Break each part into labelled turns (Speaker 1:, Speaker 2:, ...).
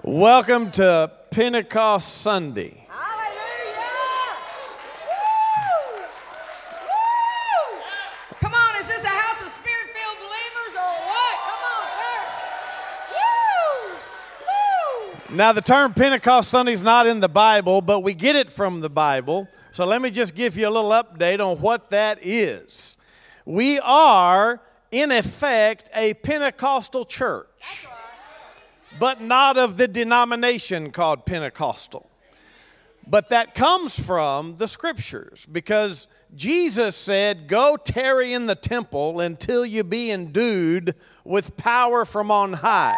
Speaker 1: Welcome to Pentecost Sunday.
Speaker 2: Hallelujah! Woo! Woo! Come on, is this a house of Spirit-filled believers or what? Come on, church. Woo! Woo!
Speaker 1: Now, the term Pentecost Sunday is not in the Bible, but we get it from the Bible. So let me just give you a little update on what that is. We are, in effect, a Pentecostal church.
Speaker 2: That's right.
Speaker 1: But not of the denomination called Pentecostal. But that comes from the Scriptures, because Jesus said, "Go tarry in the temple until you be endued with power from on high."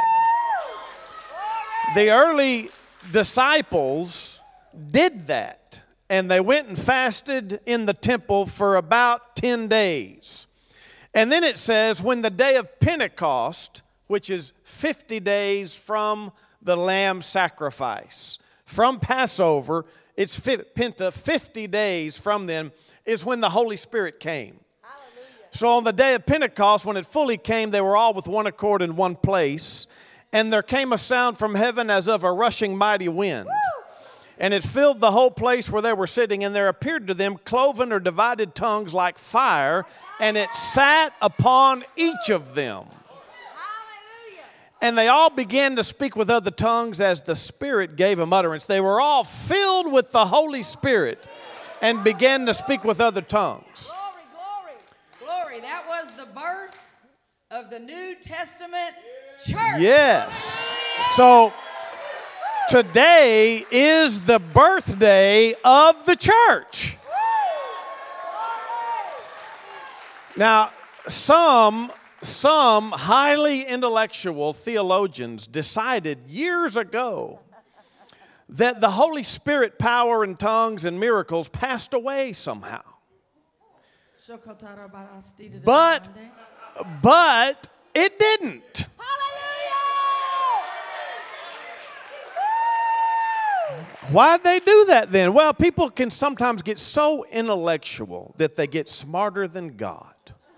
Speaker 1: The early disciples did that, and they went and fasted in the temple for about 10 days. And then it says, when the day of Pentecost, which is 50 days from the lamb sacrifice. From Passover, it's 50 days from then is when the Holy Spirit came.
Speaker 2: Hallelujah.
Speaker 1: So on the day of Pentecost, when it fully came, they were all with one accord in one place. And there came a sound from heaven as of a rushing mighty wind. And it filled the whole place where they were sitting. And there appeared to them cloven or divided tongues like fire. And it sat upon each of them. And they all began to speak with other tongues as the Spirit gave them utterance. They were all filled with the Holy Spirit and began to speak with other tongues.
Speaker 2: Glory, glory, glory. That was the birth of the New Testament church.
Speaker 1: Yes. So today is the birthday of the church. Now, some highly intellectual theologians decided years ago that the Holy Spirit power and tongues and miracles passed away somehow. But it didn't. Why'd they do that then? Well, people can sometimes get so intellectual that they get smarter than God.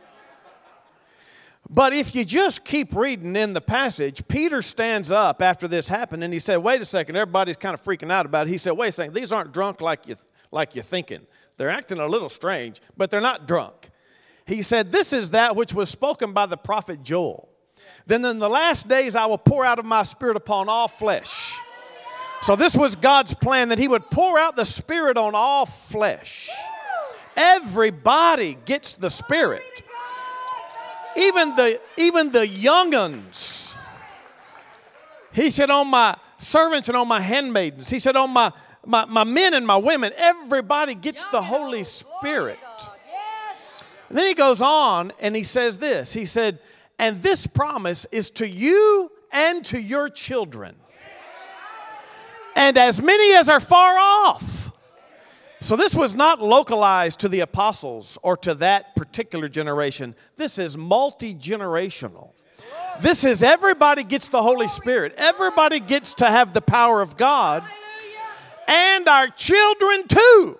Speaker 1: But if you just keep reading in the passage, Peter stands up after this happened and he said, wait a second, everybody's kind of freaking out about it. He said, wait a second, these aren't drunk like you're thinking. They're acting a little strange, but they're not drunk. He said, this is that which was spoken by the prophet Joel. Then in the last days I will pour out of my Spirit upon all flesh. So this was God's plan, that he would pour out the Spirit on all flesh. Everybody gets the Spirit. Even the young uns. He said, on my servants and on my handmaidens. He said, on my men and my women. Everybody gets the Holy Spirit. And then he goes on and he says this. He said, and this promise is to you and to your children. And as many as are far off. So this was not localized to the apostles or to that particular generation. This is multi-generational. This is everybody gets the Holy Spirit. Everybody gets to have the power of God. And our children too.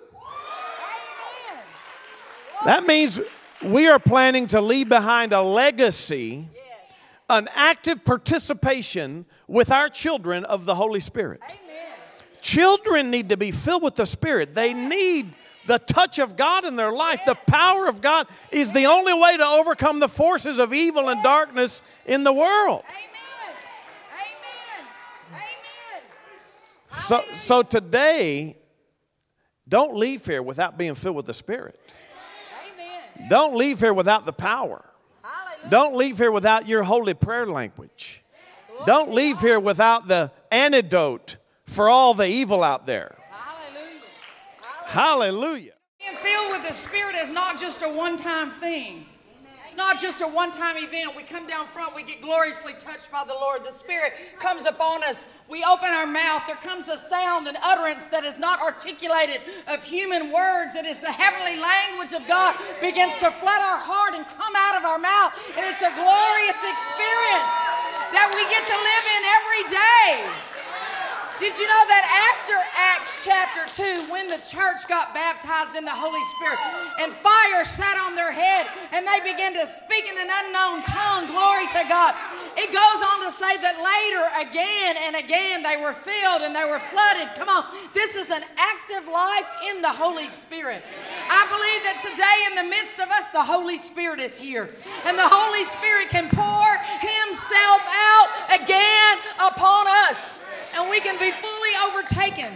Speaker 1: That means we are planning to leave behind a legacy, an active participation with our children of the Holy Spirit. Children need to be filled with the Spirit. They need the touch of God in their life. The power of God is the only way to overcome the forces of evil and darkness in the world.
Speaker 2: Amen.
Speaker 1: So today, don't leave here without being filled with the Spirit.
Speaker 2: Amen.
Speaker 1: Don't leave here without the power.
Speaker 2: Hallelujah.
Speaker 1: Don't leave here without your holy prayer language. Don't leave here without the antidote for all the evil out there.
Speaker 2: Hallelujah.
Speaker 1: Hallelujah.
Speaker 2: Being filled with the Spirit is not just a one-time thing. It's not just a one-time event. We come down front, we get gloriously touched by the Lord. The Spirit comes upon us. We open our mouth. There comes a sound and utterance that is not articulated of human words. It is the heavenly language of God begins to flood our heart and come out of our mouth. And it's a glorious experience that we get to live in every day. Did you know that after Acts chapter 2, when the church got baptized in the Holy Spirit and fire sat on their head and they began to speak in an unknown tongue, glory to God. It goes on to say that later, again and again, they were filled and they were flooded. Come on, this is an active life in the Holy Spirit. I believe that today in the midst of us, the Holy Spirit is here. And the Holy Spirit can pour Himself out again upon us. And we can be fully overtaken,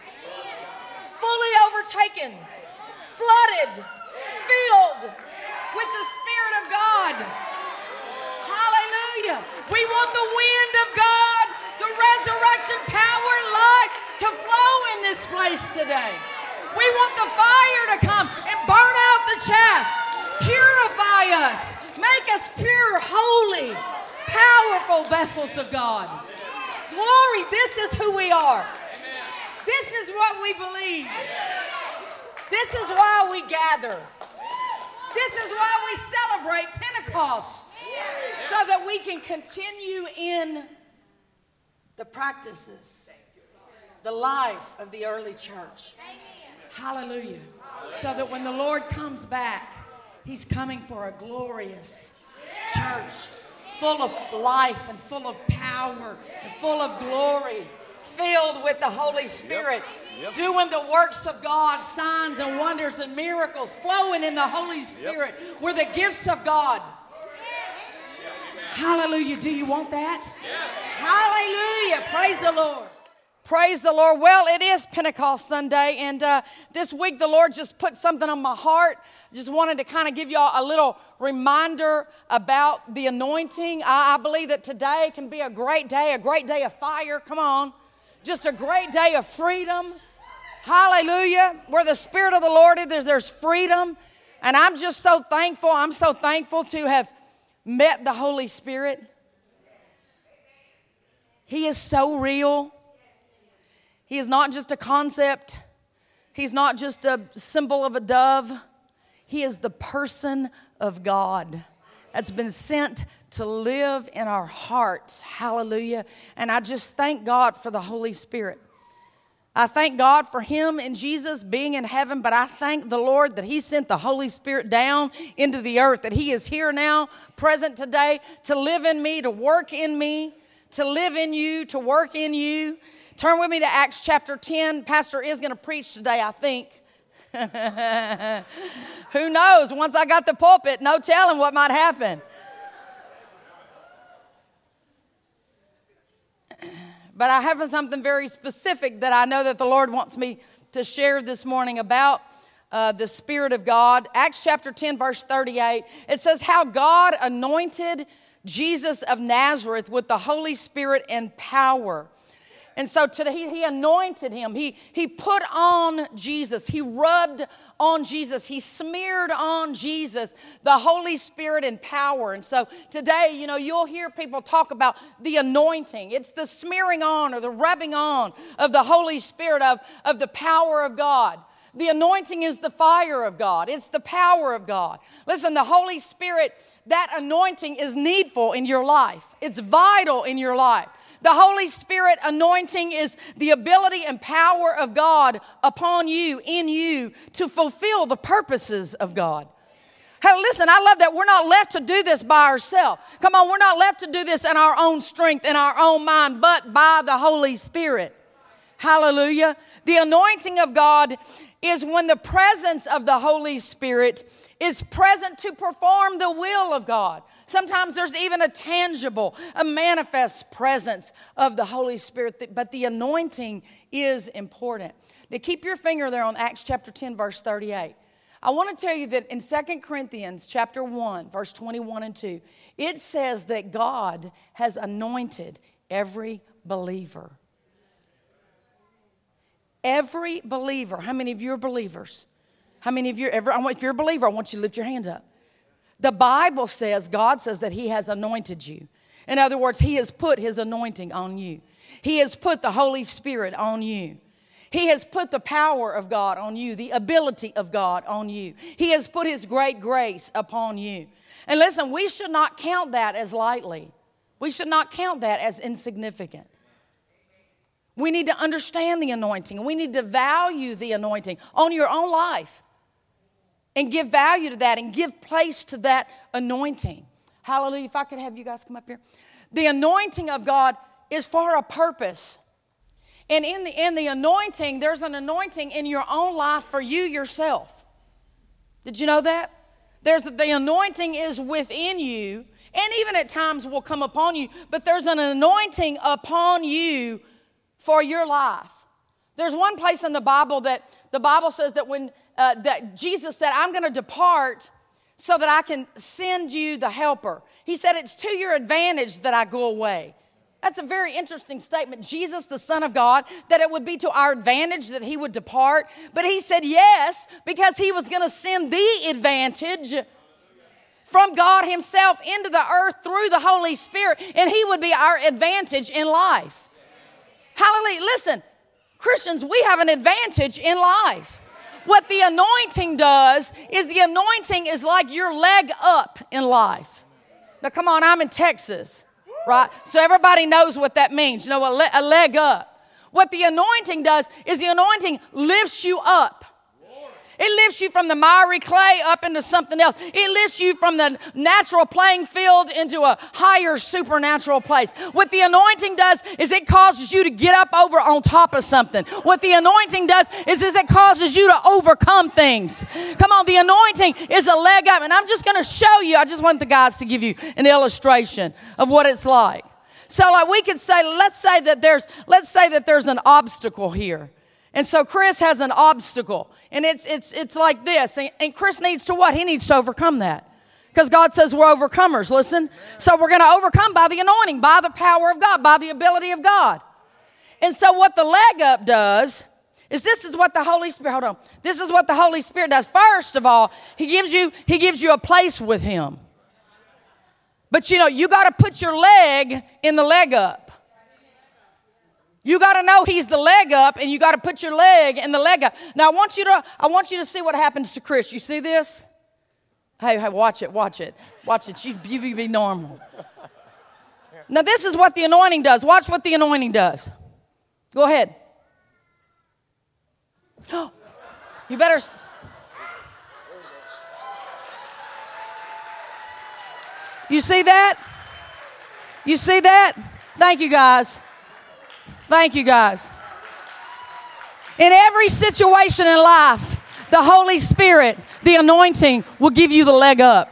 Speaker 2: flooded, filled with the Spirit of God. Hallelujah. We want the wind of God, the resurrection power and life to flow in this place today. We want the fire to come and burn out the chaff, purify us, make us pure, holy, powerful vessels of God. Glory, this is who we are. This is what we believe. This is why we gather. This is why we celebrate Pentecost, so that we can continue in the practices, the life of the early church. Hallelujah. So that when the Lord comes back, He's coming for a glorious church, full of life and full of power and full of glory, filled with the Holy Spirit, doing the works of God, signs and wonders and miracles, flowing in the Holy Spirit. We're the gifts of God. Hallelujah. Do you want that? Hallelujah. Praise the Lord. Praise the Lord. Well, it is Pentecost Sunday, and this week the Lord just put something on my heart. Just wanted to kind of give y'all a little reminder about the anointing. I believe that today can be a great day of fire. Come on. Just a great day of freedom. Hallelujah. Where the Spirit of the Lord is, there's freedom. And I'm just so thankful. I'm so thankful to have met the Holy Spirit. He is so real. He is not just a concept. He's not just a symbol of a dove. He is the person of God that's been sent to live in our hearts. Hallelujah. And I just thank God for the Holy Spirit. I thank God for Him and Jesus being in heaven, but I thank the Lord that He sent the Holy Spirit down into the earth, that He is here now, present today, to live in me, to work in me, to live in you, to work in you. Turn with me to Acts chapter 10. Pastor is going to preach today, I think. Who knows? Once I got the pulpit, no telling what might happen. But I have something very specific that I know that the Lord wants me to share this morning about the Spirit of God. Acts chapter 10, verse 38, it says how God anointed Jesus of Nazareth with the Holy Spirit and power. And so today He anointed Him. He put on Jesus. He rubbed on Jesus. He smeared on Jesus the Holy Spirit and power. And so today, you'll hear people talk about the anointing. It's the smearing on or the rubbing on of the Holy Spirit, of the power of God. The anointing is the fire of God. It's the power of God. Listen, the Holy Spirit, that anointing is needful in your life. It's vital in your life. The Holy Spirit anointing is the ability and power of God upon you, in you, to fulfill the purposes of God. Hey, listen, I love that we're not left to do this by ourselves. Come on, we're not left to do this in our own strength, in our own mind, but by the Holy Spirit. Hallelujah. The anointing of God is when the presence of the Holy Spirit is present to perform the will of God. Sometimes there's even a tangible, a manifest presence of the Holy Spirit, but the anointing is important. Now keep your finger there on Acts chapter 10, verse 38. I want to tell you that in 2 Corinthians chapter 1, verse 21 and 2, it says that God has anointed every believer. Every believer. How many of you are believers? How many of you if you're a believer, I want you to lift your hands up. The Bible says, God says that He has anointed you. In other words, He has put His anointing on you. He has put the Holy Spirit on you. He has put the power of God on you, the ability of God on you. He has put His great grace upon you. And listen, we should not count that as lightly. We should not count that as insignificant. We need to understand the anointing. We need to value the anointing on your own life and give value to that and give place to that anointing. Hallelujah. If I could have you guys come up here. The anointing of God is for a purpose. And in the anointing, there's an anointing in your own life for you yourself. Did you know that? The anointing is within you, and even at times will come upon you, but there's an anointing upon you for your life. There's one place in the Bible that the Bible says that when that Jesus said, I'm going to depart so that I can send you the helper. He said, it's to your advantage that I go away. That's a very interesting statement. Jesus, the Son of God, that it would be to our advantage that he would depart. But he said yes, because he was going to send the advantage from God himself into the earth through the Holy Spirit, and he would be our advantage in life. Hallelujah. Listen, Christians, we have an advantage in life. What the anointing does is the anointing is like your leg up in life. Now, come on, I'm in Texas, right? So everybody knows what that means. You know, a leg up. What the anointing does is the anointing lifts you up. It lifts you from the miry clay up into something else. It lifts you from the natural playing field into a higher supernatural place. What the anointing does is it causes you to get up over on top of something. What the anointing does is it causes you to overcome things. Come on, the anointing is a leg up. And I'm just going to show you, I just want the guys to give you an illustration of what it's like. So like we could say, let's say that there's an obstacle here. And so Chris has an obstacle, and it's like this. And Chris needs to what? He needs to overcome that. Because God says we're overcomers, listen. So we're going to overcome by the anointing, by the power of God, by the ability of God. And so what the leg up does is this is what the Holy Spirit, hold on. This is what the Holy Spirit does. First of all, He gives you a place with Him. But you know, you got to put your leg in the leg up. You got to know He's the leg up, and you got to put your leg in the leg up. Now, I want you to see what happens to Chris. You see this? Hey, watch it. Watch it. You be normal. Now, this is what the anointing does. Watch what the anointing does. Go ahead. You better. You see that? You see that? Thank you, guys. Thank you, guys. In every situation in life, the Holy Spirit, the anointing, will give you the leg up.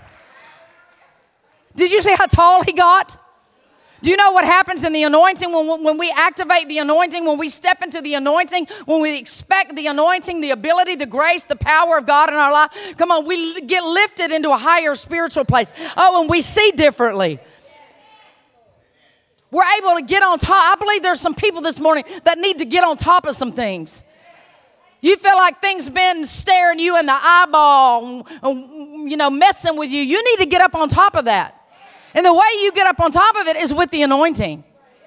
Speaker 2: Did you see how tall he got? Do you know what happens in the anointing when we activate the anointing, when we step into the anointing, when we expect the anointing, the ability, the grace, the power of God in our life? Come on, we get lifted into a higher spiritual place. Oh, and we see differently. We're able to get on top. I believe there's some people this morning that need to get on top of some things. You feel like things been staring you in the eyeball, you know, messing with you. You need to get up on top of that. And the way you get up on top of it is with the anointing.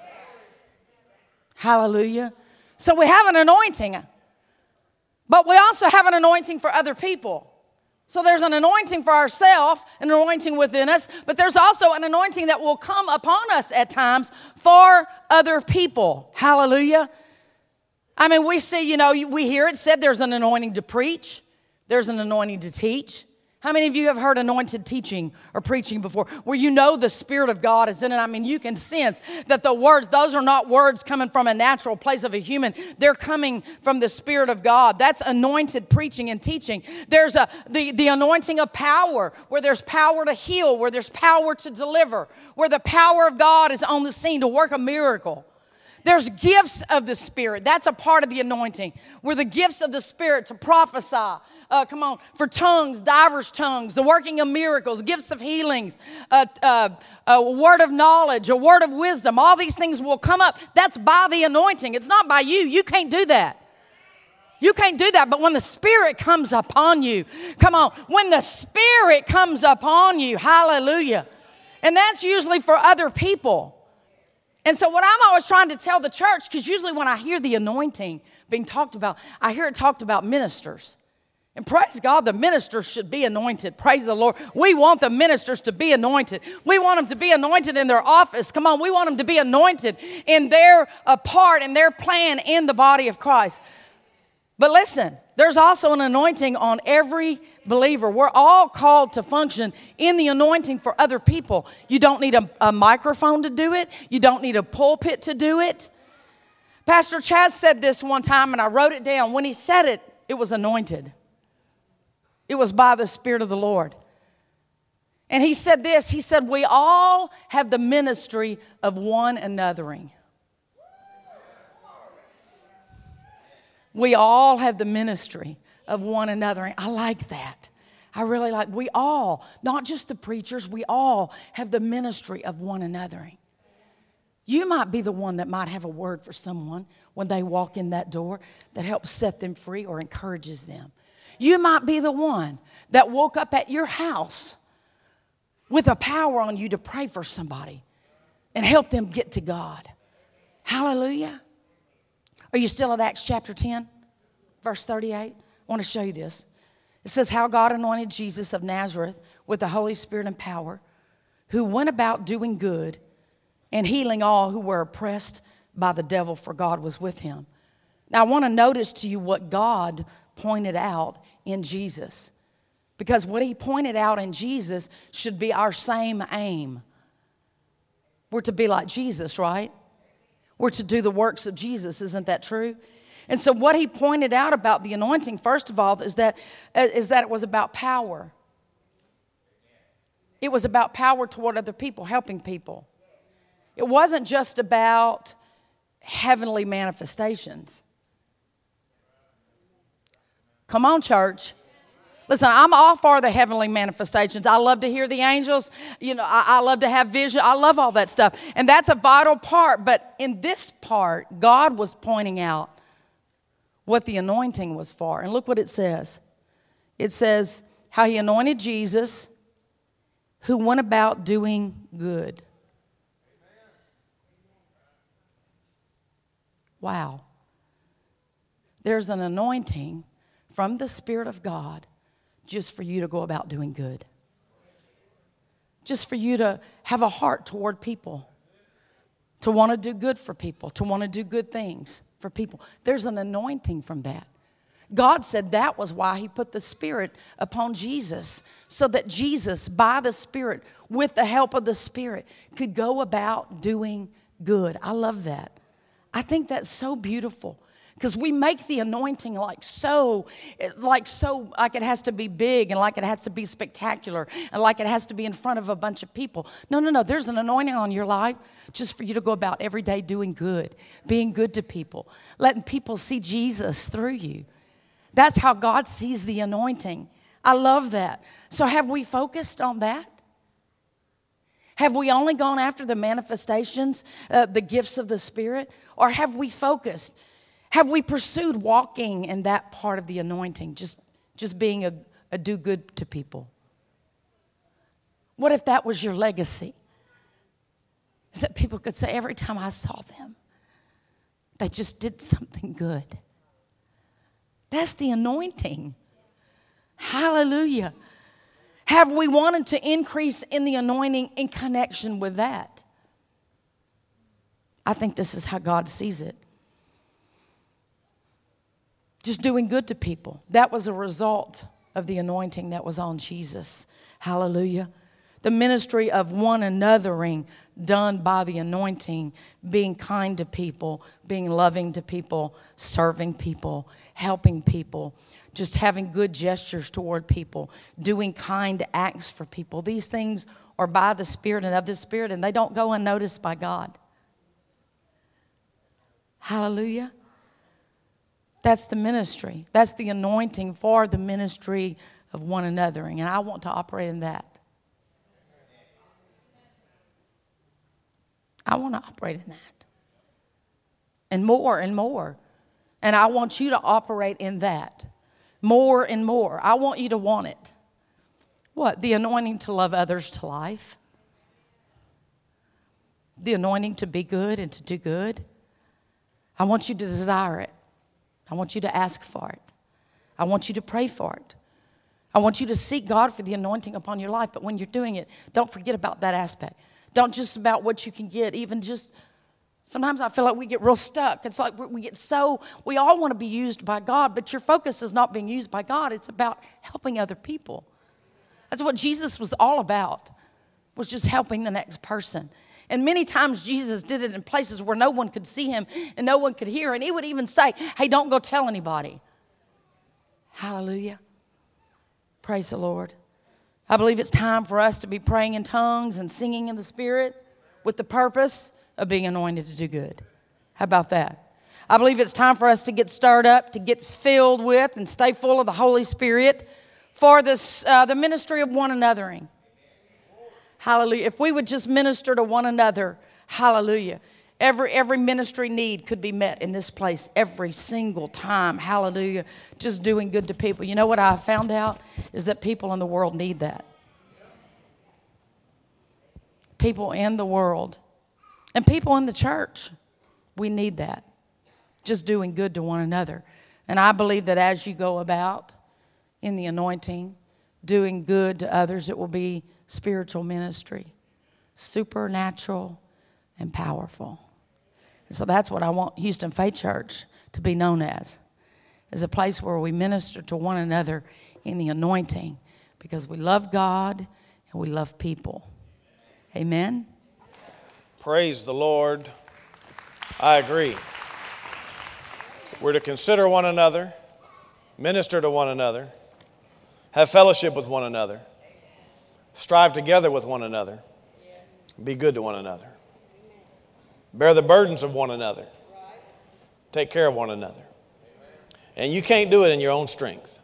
Speaker 2: Hallelujah. So we have an anointing, but we also have an anointing for other people. So there's an anointing for ourselves, an anointing within us, but there's also an anointing that will come upon us at times for other people. Hallelujah. I mean, we see, you know, we hear it said there's an anointing to preach. There's an anointing to teach. How many of you have heard anointed teaching or preaching before, where you know the Spirit of God is in it? I mean, you can sense that the words, those are not words coming from a natural place of a human. They're coming from the Spirit of God. That's anointed preaching and teaching. There's the anointing of power, where there's power to heal, where there's power to deliver, where the power of God is on the scene to work a miracle. There's gifts of the Spirit. That's a part of the anointing, where the gifts of the Spirit to prophesy, for tongues, diverse tongues, the working of miracles, gifts of healings, a word of knowledge, a word of wisdom. All these things will come up. That's by the anointing. It's not by you. You can't do that. You can't do that. But when the Spirit comes upon you, come on, when the Spirit comes upon you, hallelujah. And that's usually for other people. And so what I'm always trying to tell the church, because usually when I hear the anointing being talked about, I hear it talked about ministers. And praise God, the ministers should be anointed. Praise the Lord. We want the ministers to be anointed. We want them to be anointed in their office. Come on, we want them to be anointed in their part and their plan in the body of Christ. But listen, there's also an anointing on every believer. We're all called to function in the anointing for other people. You don't need a microphone to do it. You don't need a pulpit to do it. Pastor Chaz said this one time, and I wrote it down. When he said it, it was anointed. It was by the Spirit of the Lord. And he said this, he said, we all have the ministry of one anothering. We all have the ministry of one another. I like that. I really like, we all, not just the preachers, we all have the ministry of one another. You might be the one that might have a word for someone when they walk in that door that helps set them free or encourages them. You might be the one that woke up at your house with a power on you to pray for somebody and help them get to God. Hallelujah. Are you still at Acts chapter 10, verse 38? I want to show you this. It says, how God anointed Jesus of Nazareth with the Holy Spirit and power, who went about doing good and healing all who were oppressed by the devil, for God was with him. Now, I want to notice to you what God pointed out in Jesus, because what he pointed out in Jesus should be our same aim. We're to be like Jesus, right? We're to do the works of Jesus. Isn't that true? And so what he pointed out about the anointing, first of all, is that it was about power. It was about power toward other people, helping people. It wasn't just about heavenly manifestations. Come on, church. Listen, I'm all for the heavenly manifestations. I love to hear the angels. You know, I love to have vision. I love all that stuff. And that's a vital part. But in this part, God was pointing out what the anointing was for. And look what it says. It says how he anointed Jesus, who went about doing good. Wow. There's an anointing from the Spirit of God just for you to go about doing good. Just for you to have a heart toward people. To want to do good for people. To want to do good things for people. There's an anointing from that. God said that was why he put the Spirit upon Jesus. So that Jesus, by the Spirit, with the help of the Spirit, could go about doing good. I love that. I think that's so beautiful. Because we make the anointing like it has to be big and like it has to be spectacular and like it has to be in front of a bunch of people. No. There's an anointing on your life just for you to go about every day doing good, being good to people, letting people see Jesus through you. That's how God sees the anointing. I love that. So have we focused on that? Have we only gone after the manifestations, the gifts of the Spirit? Or have we focused? Have we pursued walking in that part of the anointing, just being a do good to people? What if that was your legacy? Is that people could say every time I saw them, they just did something good. That's the anointing. Hallelujah. Have we wanted to increase in the anointing in connection with that? I think this is how God sees it. Just doing good to people. That was a result of the anointing that was on Jesus. Hallelujah. The ministry of one anothering done by the anointing, being kind to people, being loving to people, serving people, helping people, just having good gestures toward people, doing kind acts for people. These things are by the Spirit and of the Spirit, and they don't go unnoticed by God. Hallelujah. That's the ministry. That's the anointing for the ministry of one anothering. And I want to operate in that. I want to operate in that. And more and more. And I want you to operate in that. More and more. I want you to want it. What? The anointing to love others to life. The anointing to be good and to do good. I want you to desire it. I want you to ask for it.
Speaker 3: I want you to pray for it. I want you to seek God for the anointing upon your life. But when you're doing it, don't forget about that aspect. Don't just about what you can get, even just, sometimes I feel like we get real stuck. It's like we all want to be used by God, but your focus is not being used by God. It's about helping other people. That's what Jesus was all about, was just helping the next person. And many times Jesus did it in places where no one could see him and no one could hear. And he would even say, hey, don't go tell anybody. Hallelujah. Praise the Lord. I believe it's time for us to be praying in tongues and singing in the Spirit with the purpose of being anointed to do good. How about that? I believe it's time for us to get stirred up, to get filled with and stay full of the Holy Spirit for this, the ministry of one anothering. Hallelujah. If we would just minister to one another, hallelujah. Every ministry need could be met in this place every single time. Hallelujah. Just doing good to people. You know what I found out is that people in the world need that. People in the world and people in the church, we need that. Just doing good to one another. And I believe that as you go about in the anointing, doing good to others, it will be spiritual ministry, supernatural and powerful. And so that's what I want Houston Faith Church to be known as a place where we minister to one another in the anointing because we love God and we love people. Amen?
Speaker 1: Praise the Lord. I agree. We're to consider one another, minister to one another, have fellowship with one another, strive together with one another, be good to one another. Bear the burdens of one another. Take care of one another. And you can't do it in your own strength.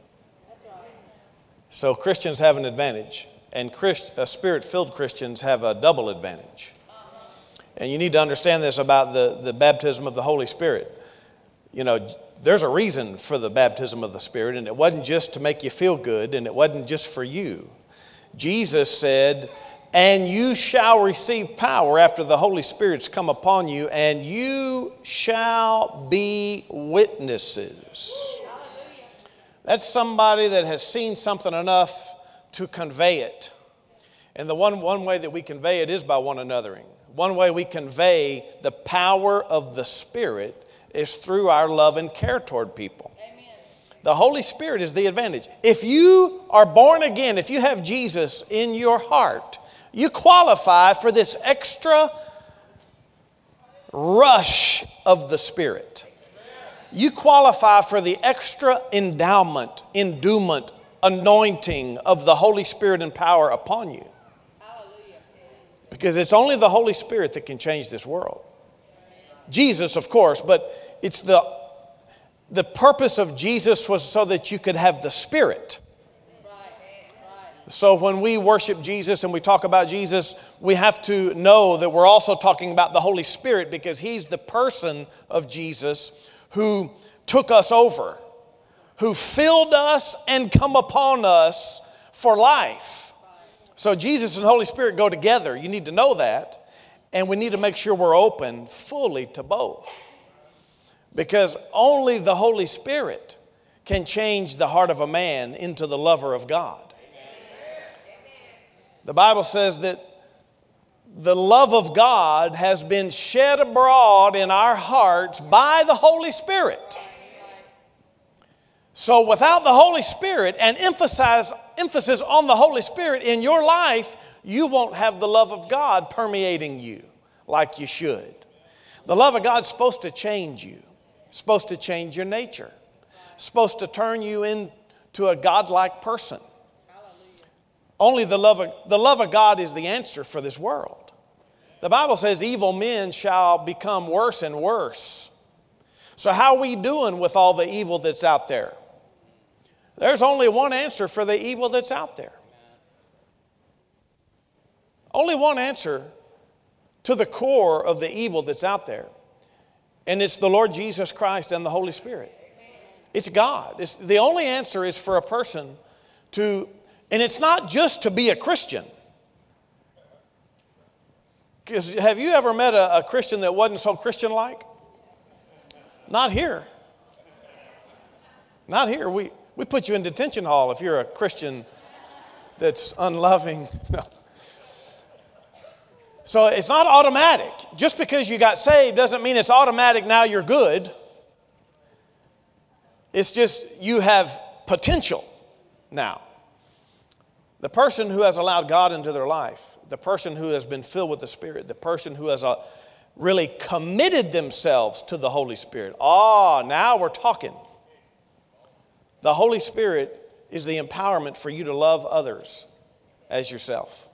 Speaker 1: So Christians have an advantage. And Spirit-filled Christians have a double advantage. And you need to understand this about the baptism of the Holy Spirit. You know, there's a reason for the baptism of the Spirit. And it wasn't just to make you feel good. And it wasn't just for you. Jesus said, and you shall receive power after the Holy Spirit's come upon you, and you shall be witnesses. That's somebody that has seen something enough to convey it. And the one way that we convey it is by one anothering. One way we convey the power of the Spirit is through our love and care toward people. Amen. The Holy Spirit is the advantage. If you are born again, if you have Jesus in your heart, you qualify for this extra rush of the Spirit. You qualify for the extra endowment, anointing of the Holy Spirit and power upon you. Because it's only the Holy Spirit that can change this world. Jesus, of course, but it's the purpose of Jesus was so that you could have the Spirit. So when we worship Jesus and we talk about Jesus, we have to know that we're also talking about the Holy Spirit because He's the person of Jesus who took us over, who filled us and come upon us for life. So Jesus and Holy Spirit go together. You need to know that. And we need to make sure we're open fully to both. Because only the Holy Spirit can change the heart of a man into the lover of God. The Bible says that the love of God has been shed abroad in our hearts by the Holy Spirit. So without the Holy Spirit and emphasis on the Holy Spirit in your life, you won't have the love of God permeating you like you should. The love of God's supposed to change you. It's supposed to change your nature. It's supposed to turn you into a godlike person. Only the love of God is the answer for this world. The Bible says evil men shall become worse and worse. So how are we doing with all the evil that's out there? There's only one answer for the evil that's out there. Only one answer to the core of the evil that's out there. And it's the Lord Jesus Christ and the Holy Spirit. It's God. The only answer is for a person to... And it's not just to be a Christian. Because have you ever met a Christian that wasn't so Christian-like? Not here. Not here. We put you in detention hall if you're a Christian that's unloving. No. So it's not automatic. Just because you got saved doesn't mean it's automatic now you're good. It's just you have potential now. The person who has allowed God into their life, the person who has been filled with the Spirit, the person who has really committed themselves to the Holy Spirit. Now we're talking. The Holy Spirit is the empowerment for you to love others as yourself.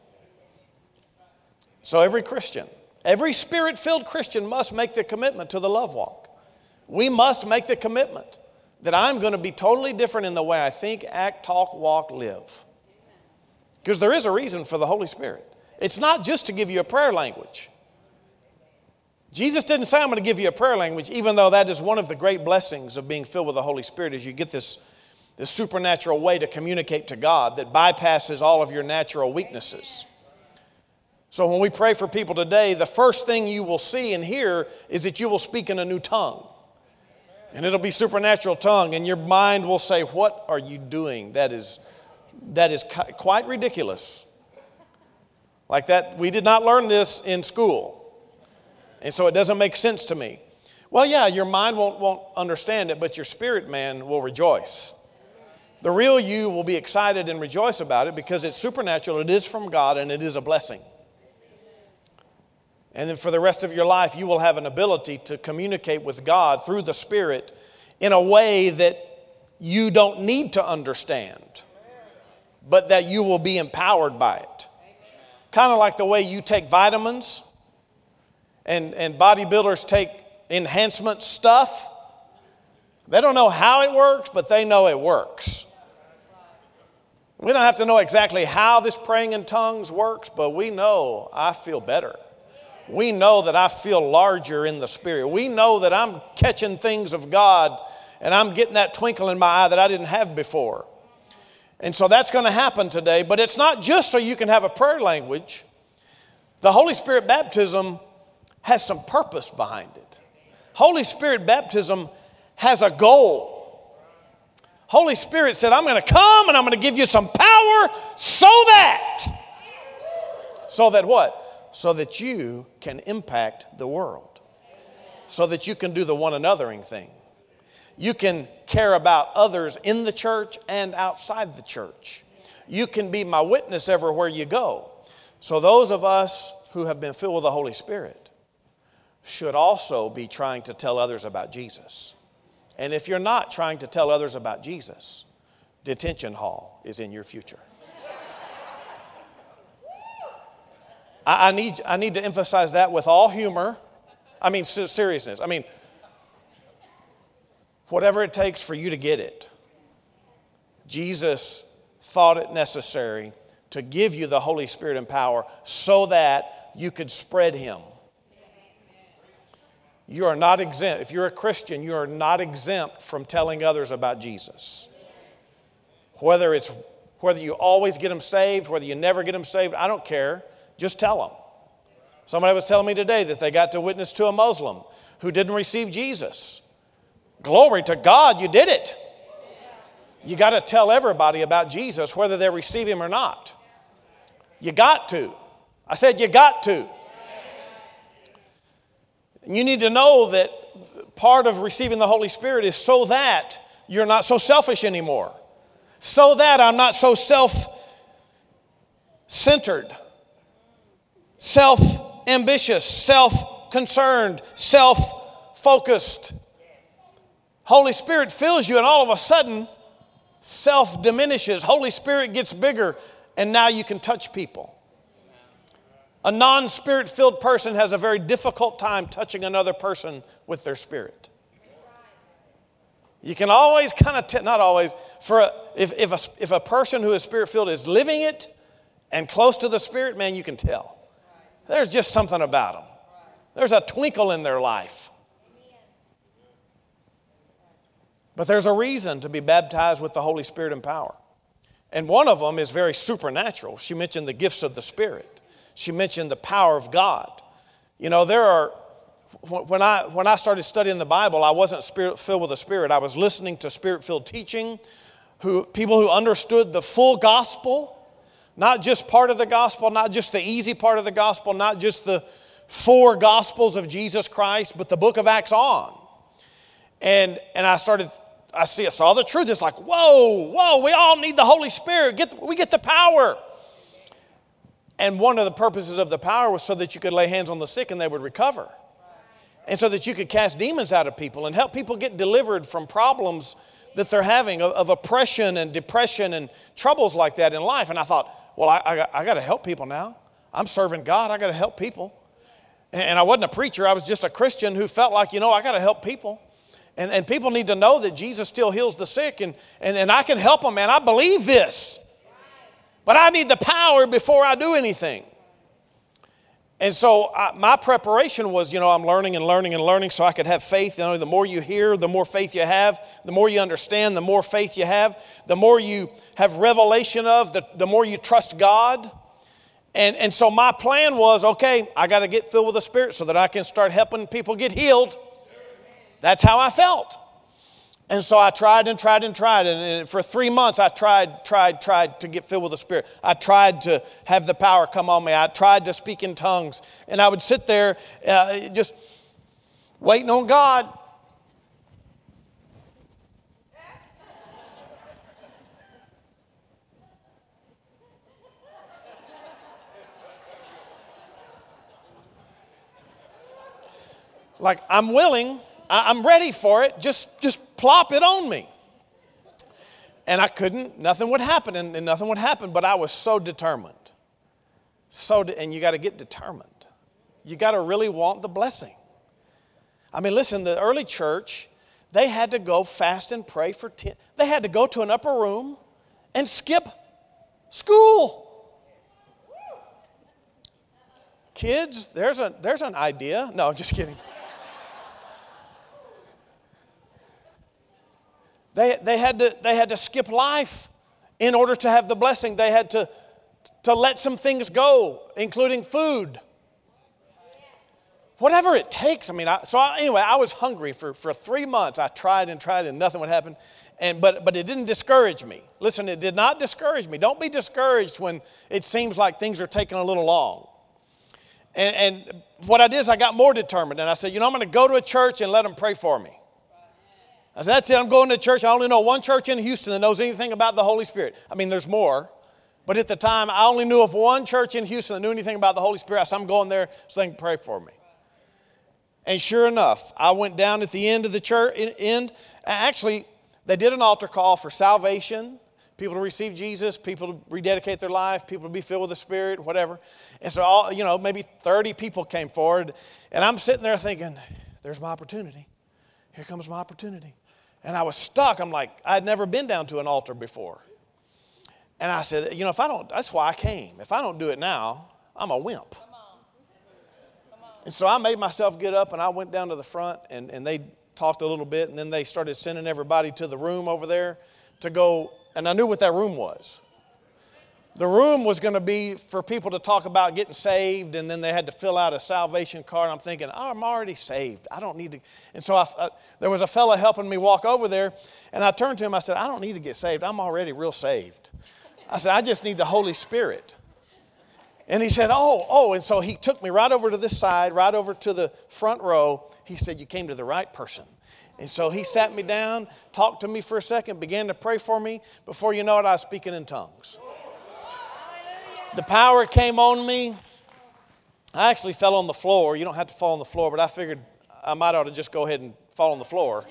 Speaker 1: So every Christian, every Spirit-filled Christian must make the commitment to the love walk. We must make the commitment that I'm going to be totally different in the way I think, act, talk, walk, live. Because there is a reason for the Holy Spirit. It's not just to give you a prayer language. Jesus didn't say, I'm going to give you a prayer language, even though that is one of the great blessings of being filled with the Holy Spirit, is you get this supernatural way to communicate to God that bypasses all of your natural weaknesses. So when we pray for people today, the first thing you will see and hear is that you will speak in a new tongue. And it'll be supernatural tongue, and your mind will say, what are you doing? That is quite ridiculous. Like that, we did not learn this in school. And so it doesn't make sense to me. Well, yeah, your mind won't understand it, but your spirit man will rejoice. The real you will be excited and rejoice about it because it's supernatural, it is from God, and it is a blessing. And then for the rest of your life, you will have an ability to communicate with God through the Spirit in a way that you don't need to understand, but that you will be empowered by it. Kind of like the way you take vitamins and bodybuilders take enhancement stuff. They don't know how it works, but they know it works. We don't have to know exactly how this praying in tongues works, but we know I feel better. We know that I feel larger in the Spirit. We know that I'm catching things of God and I'm getting that twinkle in my eye that I didn't have before. And so that's going to happen today, but it's not just so you can have a prayer language. The Holy Spirit baptism has some purpose behind it. Holy Spirit baptism has a goal. Holy Spirit said, I'm going to come and I'm going to give you some power so that what? So that you can impact the world. So that you can do the one anothering thing. You can care about others in the church and outside the church. You can be my witness everywhere you go. So those of us who have been filled with the Holy Spirit should also be trying to tell others about Jesus. And if you're not trying to tell others about Jesus, detention hall is in your future. I need to emphasize that with all humor. Seriousness. Whatever it takes for you to get it. Jesus thought it necessary to give you the Holy Spirit and power so that you could spread Him. You are not exempt. If you're a Christian, you are not exempt from telling others about Jesus. Whether you always get them saved, whether you never get them saved, I don't care. Just tell them. Somebody was telling me today that they got to witness to a Muslim who didn't receive Jesus. Glory to God, you did it. You got to tell everybody about Jesus, whether they receive Him or not. You got to. I said you got to. And you need to know that part of receiving the Holy Spirit is so that you're not so selfish anymore. So that I'm not so self-centered, self-ambitious, self-concerned, self-focused. Holy Spirit fills you and all of a sudden self diminishes. Holy Spirit gets bigger and now you can touch people. A non-spirit filled person has a very difficult time touching another person with their spirit. You can always kind of, not always, if a person who is spirit filled is living it and close to the Spirit, man, you can tell. There's just something about them. There's a twinkle in their life. But there's a reason to be baptized with the Holy Spirit and power. And one of them is very supernatural. She mentioned the gifts of the Spirit. She mentioned the power of God. You know, when I started studying the Bible, I wasn't filled with the Spirit. I was listening to Spirit-filled teaching. people who understood the full gospel, not just part of the gospel, not just the easy part of the gospel, not just the 4 gospels of Jesus Christ, but the book of Acts on. And I saw the truth. It's like, whoa, we all need the Holy Spirit. We get the power. And one of the purposes of the power was so that you could lay hands on the sick and they would recover. And so that you could cast demons out of people and help people get delivered from problems that they're having of oppression and depression and troubles like that in life. And I thought, well, I got to help people now. I'm serving God. I got to help people. And I wasn't a preacher. I was just a Christian who felt like, I got to help people. And people need to know that Jesus still heals the sick. And I can help them, man. I believe this. But I need the power before I do anything. And so my preparation was, I'm learning and learning and learning so I could have faith. The more you hear, the more faith you have. The more you understand, the more faith you have. The more you have revelation of, the more you trust God. And so my plan was, okay, I got to get filled with the Spirit so that I can start helping people get healed. That's how I felt. And so I tried and tried and tried. And for 3 months, I tried to get filled with the Spirit. I tried to have the power come on me. I tried to speak in tongues. And I would sit there just waiting on God. Like, I'm willing. I'm ready for it. Just plop it on me. And I couldn't. Nothing would happen, and nothing would happen. But I was so determined. And you got to get determined. You got to really want the blessing. I mean, listen, the early church, they had to go fast and pray for 10. They had to go to an upper room and skip school. Kids, there's an idea. No, just kidding. They had to skip life in order to have the blessing. They had to let some things go, including food. Whatever it takes. I mean, anyway, I was hungry for 3 months. I tried and nothing would happen. But it didn't discourage me. Listen, it did not discourage me. Don't be discouraged when it seems like things are taking a little long. And what I did is I got more determined. And I said, I'm going to go to a church and let them pray for me. I said, that's it. I'm going to church. I only know one church in Houston that knows anything about the Holy Spirit. I mean, there's more. But at the time, I only knew of one church in Houston that knew anything about the Holy Spirit. I said, I'm going there so they can pray for me. And sure enough, I went down at the end of the church. Actually, they did an altar call for salvation, people to receive Jesus, people to rededicate their life, people to be filled with the Spirit, whatever. And so, maybe 30 people came forward. And I'm sitting there thinking, there's my opportunity. Here comes my opportunity. And I was stuck. I'm like, I'd never been down to an altar before. And I said, that's why I came. If I don't do it now, I'm a wimp. Come on. And so I made myself get up and I went down to the front and they talked a little bit. And then they started sending everybody to the room over there to go. And I knew what that room was. The room was going to be for people to talk about getting saved, and then they had to fill out a salvation card. I'm thinking, I'm already saved. I don't need to. And so there was a fella helping me walk over there, and I turned to him. I said, I don't need to get saved. I'm already real saved. I said, I just need the Holy Spirit. And he said, oh. And so he took me right over to this side, right over to the front row. He said, you came to the right person. And so he sat me down, talked to me for a second, began to pray for me. Before you know it, I was speaking in tongues. The power came on me. I actually fell on the floor. You don't have to fall on the floor, but I figured I might ought to just go ahead and fall on the floor.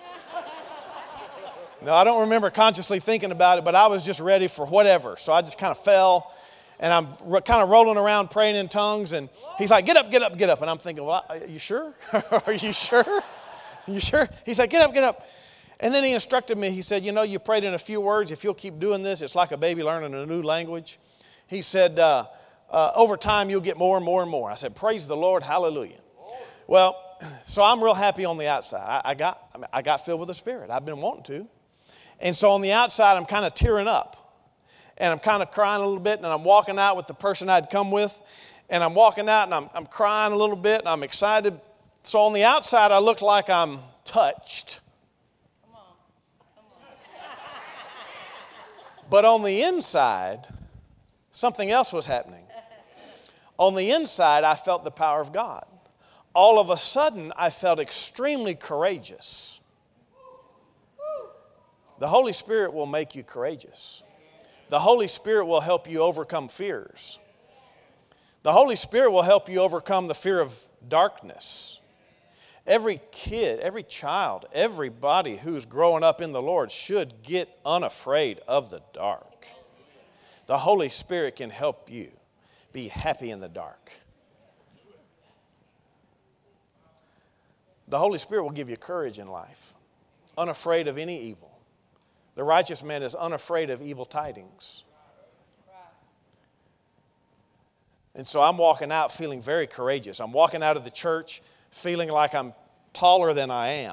Speaker 1: No, I don't remember consciously thinking about it, but I was just ready for whatever. So I just kind of fell, and I'm kind of rolling around praying in tongues, and he's like, get up, get up, get up. And I'm thinking, well, are you sure? Are you sure? Are you sure? He's like, get up, get up. And then he instructed me. He said, you prayed in a few words. If you'll keep doing this, it's like a baby learning a new language. He said, over time, you'll get more and more and more. I said, praise the Lord, hallelujah. Well, so I'm real happy on the outside. I got filled with the Spirit. I've been wanting to. And so on the outside, I'm kind of tearing up. And I'm kind of crying a little bit, and I'm walking out with the person I'd come with. And I'm walking out, and I'm crying a little bit, and I'm excited. So on the outside, I look like I'm touched. But on the inside, something else was happening. On the inside, I felt the power of God. All of a sudden, I felt extremely courageous. The Holy Spirit will make you courageous. The Holy Spirit will help you overcome fears. The Holy Spirit will help you overcome the fear of darkness. Every kid, every child, everybody who's growing up in the Lord should get unafraid of the dark. The Holy Spirit can help you be happy in the dark. The Holy Spirit will give you courage in life, unafraid of any evil. The righteous man is unafraid of evil tidings. And so I'm walking out feeling very courageous. I'm walking out of the church feeling like I'm taller than I am.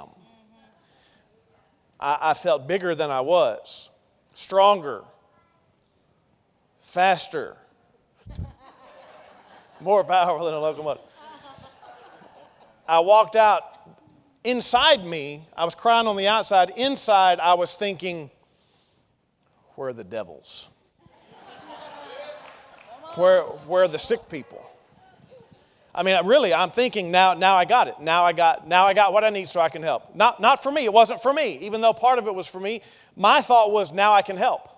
Speaker 1: I felt bigger than I was, stronger, faster, more powerful than a locomotive. I walked out. Inside me, I was crying on the outside. Inside, I was thinking, where are the devils? Where are the sick people? I mean, really, I'm thinking now I got it. Now I got what I need so I can help. Not for me. It wasn't for me, even though part of it was for me. My thought was, now I can help.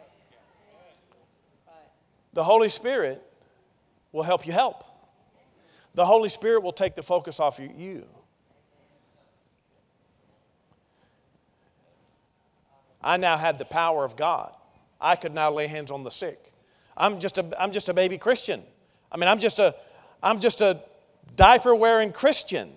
Speaker 1: The Holy Spirit will help you help. The Holy Spirit will take the focus off you. I now had the power of God. I could now lay hands on the sick. I'm just a baby Christian. I mean, I'm just a diaper-wearing Christian.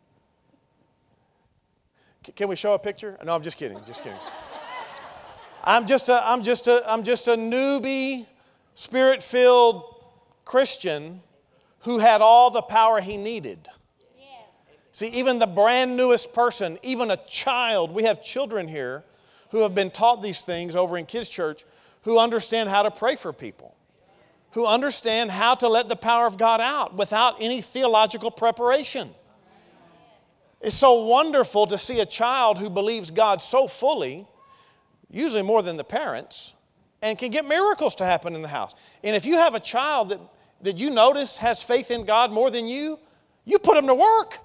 Speaker 1: Can we show a picture? No, I'm just kidding. I'm just a newbie, spirit-filled Christian who had all the power he needed. See, even the brand newest person, even a child, we have children here who have been taught these things over in Kids Church, who understand how to pray for people, who understand how to let the power of God out without any theological preparation. It's so wonderful to see a child who believes God so fully, usually more than the parents, and can get miracles to happen in the house. And if you have a child that you notice has faith in God more than you put them to work.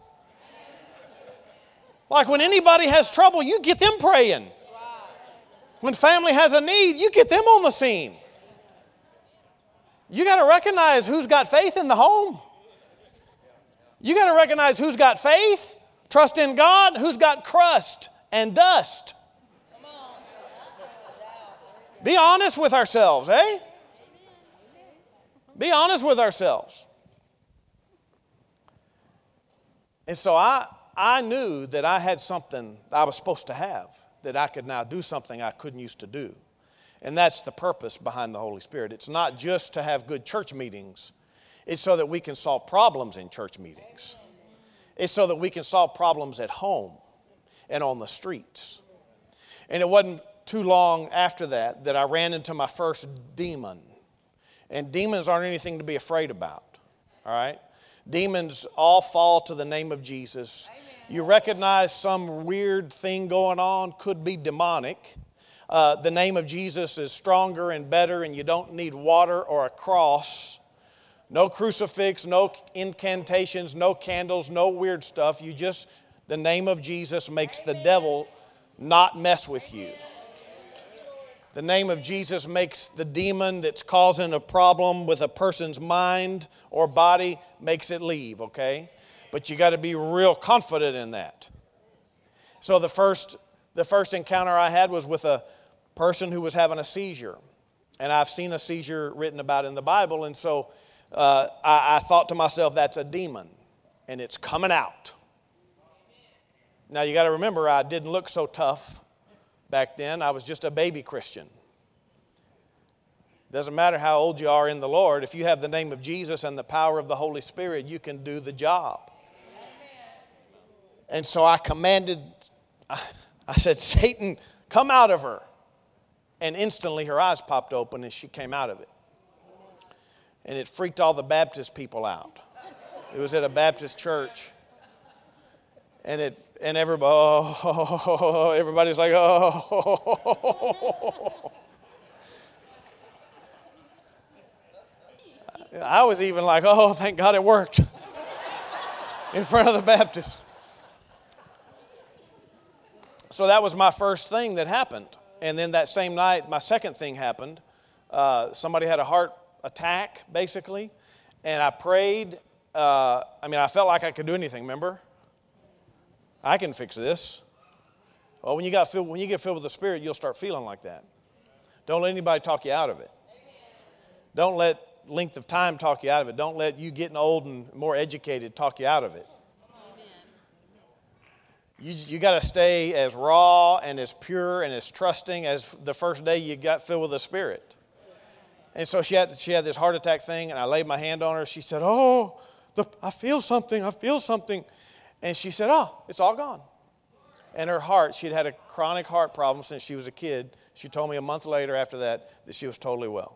Speaker 1: Like when anybody has trouble, you get them praying. When family has a need, you get them on the scene. You got to recognize who's got faith in the home. You got to recognize who's got faith, trust in God, who's got crust and dust. Be honest with ourselves, eh? Be honest with ourselves. And so I knew that I had something I was supposed to have, that I could now do something I couldn't used to do. And that's the purpose behind the Holy Spirit. It's not just to have good church meetings. It's so that we can solve problems in church meetings. It's so that we can solve problems at home and on the streets. And it wasn't too long after that I ran into my first demon. And demons aren't anything to be afraid about. All right? Demons all fall to the name of Jesus. You recognize some weird thing going on, could be demonic. The name of Jesus is stronger and better, and you don't need water or a cross. No crucifix, no incantations, no candles, no weird stuff. The name of Jesus makes the devil not mess with you. The name of Jesus makes the demon that's causing a problem with a person's mind or body, makes it leave, okay? But you got to be real confident in that. So the first encounter I had was with a person who was having a seizure. And I've seen a seizure written about in the Bible. And so I thought to myself, that's a demon. And it's coming out. Now you got to remember, I didn't look so tough back then. I was just a baby Christian. Doesn't matter how old you are in the Lord. If you have the name of Jesus and the power of the Holy Spirit, you can do the job. And so I said, Satan, come out of her. And instantly her eyes popped open and she came out of it. And it freaked all the Baptist people out. It was at a Baptist church. And everybody's like, oh. I was even like, oh, thank God it worked in front of the Baptist. So that was my first thing that happened. And then that same night, my second thing happened. Somebody had a heart attack, basically. And I prayed. I felt like I could do anything, remember? I can fix this. Well, when you get filled with the Spirit, you'll start feeling like that. Don't let anybody talk you out of it. Don't let length of time talk you out of it. Don't let you getting old and more educated talk you out of it. You got to stay as raw and as pure and as trusting as the first day you got filled with the Spirit. And so she had this heart attack thing, and I laid my hand on her. She said, oh, I feel something. And she said, oh, it's all gone. And her heart, she'd had a chronic heart problem since she was a kid. She told me a month later after that she was totally well.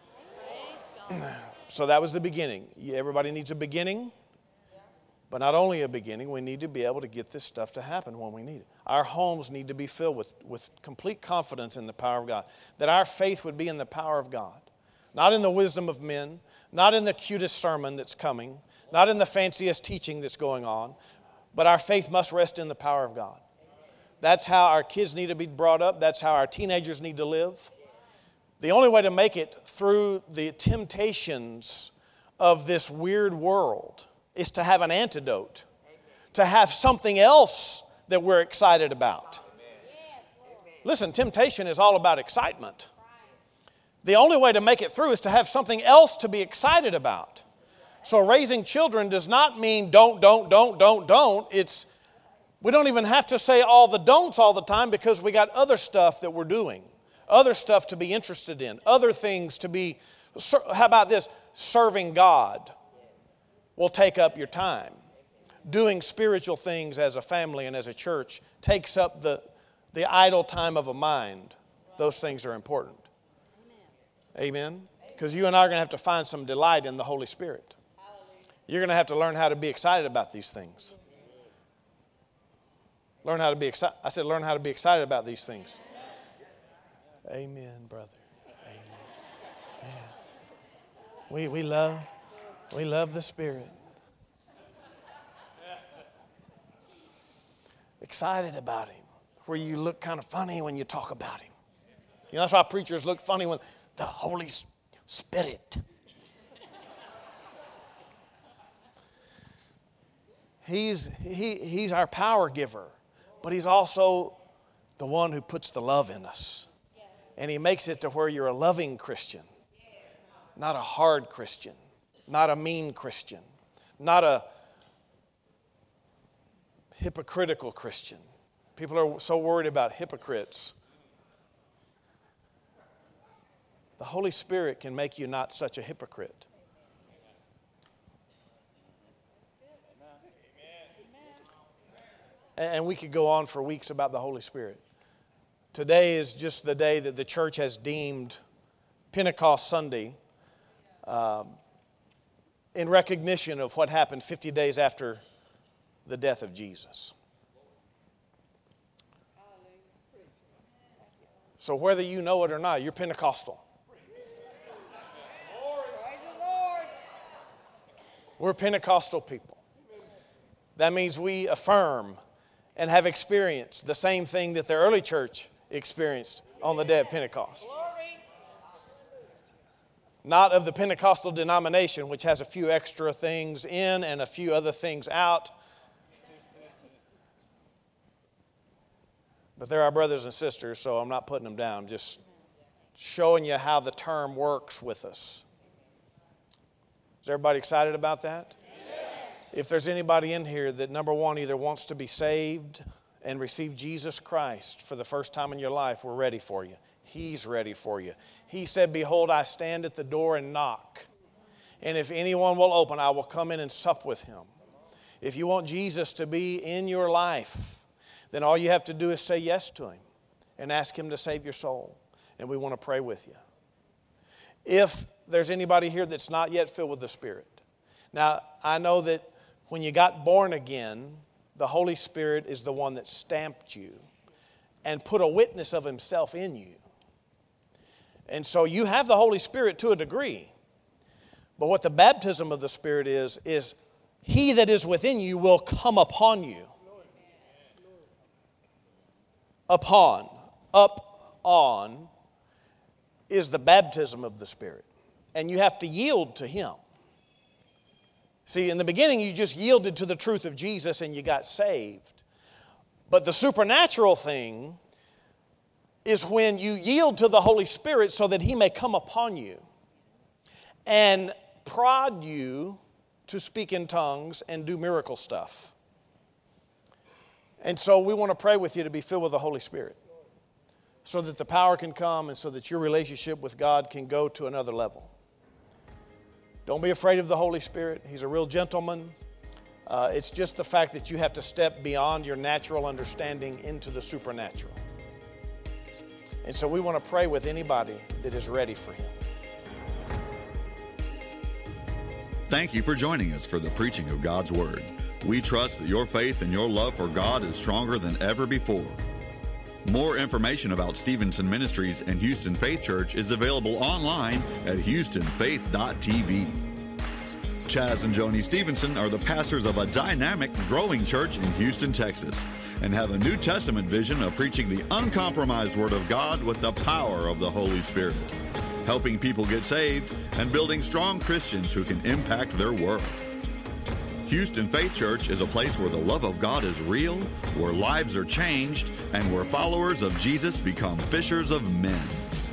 Speaker 1: So that was the beginning. Everybody needs a beginning. But not only a beginning, we need to be able to get this stuff to happen when we need it. Our homes need to be filled with complete confidence in the power of God. That our faith would be in the power of God. Not in the wisdom of men. Not in the cutest sermon that's coming. Not in the fanciest teaching that's going on. But our faith must rest in the power of God. That's how our kids need to be brought up. That's how our teenagers need to live. The only way to make it through the temptations of this weird world is to have an antidote, to have something else that we're excited about. Listen, temptation is all about excitement. The only way to make it through is to have something else to be excited about. So raising children does not mean don't. It's, we don't even have to say all the don'ts all the time because we got other stuff that we're doing, other stuff to be interested in, other things to be, how about this? Serving God will take up your time. Doing spiritual things as a family and as a church takes up the idle time of a mind. Those things are important. Amen? Because you and I are going to have to find some delight in the Holy Spirit. You're going to have to learn how to be excited about these things. Learn how to be excited. I said learn how to be excited about these things. Amen, brother. Amen. Yeah. We love the Spirit. Excited about Him. Where you look kind of funny when you talk about Him. You know, that's why preachers look funny when the Holy Spirit. He's our power giver. But He's also the one who puts the love in us. And He makes it to where you're a loving Christian. Not a hard Christian. Not a mean Christian. Not a hypocritical Christian. People are so worried about hypocrites. The Holy Spirit can make you not such a hypocrite. And we could go on for weeks about the Holy Spirit. Today is just the day that the church has deemed Pentecost Sunday in recognition of what happened 50 days after the death of Jesus. So whether you know it or not, you're Pentecostal. We're Pentecostal people. That means we affirm and have experienced the same thing that the early church experienced on the day of Pentecost. Not of the Pentecostal denomination, which has a few extra things in and a few other things out. But they're our brothers and sisters, so I'm not putting them down. I'm just showing you how the term works with us. Is everybody excited about that? If there's anybody in here that, number one, either wants to be saved and receive Jesus Christ for the first time in your life, we're ready for you. He's ready for you. He said, behold, I stand at the door and knock. And if anyone will open, I will come in and sup with him. If you want Jesus to be in your life, then all you have to do is say yes to Him and ask Him to save your soul. And we want to pray with you. If there's anybody here that's not yet filled with the Spirit. Now, I know that when you got born again, the Holy Spirit is the one that stamped you and put a witness of Himself in you. And so you have the Holy Spirit to a degree. But what the baptism of the Spirit is he that is within you will come upon you. Upon, up, on is the baptism of the Spirit. And you have to yield to him. See, in the beginning you just yielded to the truth of Jesus and you got saved. But the supernatural thing is when you yield to the Holy Spirit so that he may come upon you and prod you to speak in tongues and do miracle stuff. And so we want to pray with you to be filled with the Holy Spirit so that the power can come and so that your relationship with God can go to another level. Don't be afraid of the Holy Spirit. He's a real gentleman. It's just the fact that you have to step beyond your natural understanding into the supernatural. And so we want to pray with anybody that is ready for him.
Speaker 4: Thank you for joining us for the preaching of God's Word. We trust that your faith and your love for God is stronger than ever before. More information about Stevenson Ministries and Houston Faith Church is available online at houstonfaith.tv. Chaz and Joni Stevenson are the pastors of a dynamic, growing church in Houston, Texas, and have a New Testament vision of preaching the uncompromised Word of God with the power of the Holy Spirit, helping people get saved and building strong Christians who can impact their world. Houston Faith Church is a place where the love of God is real, where lives are changed, and where followers of Jesus become fishers of men.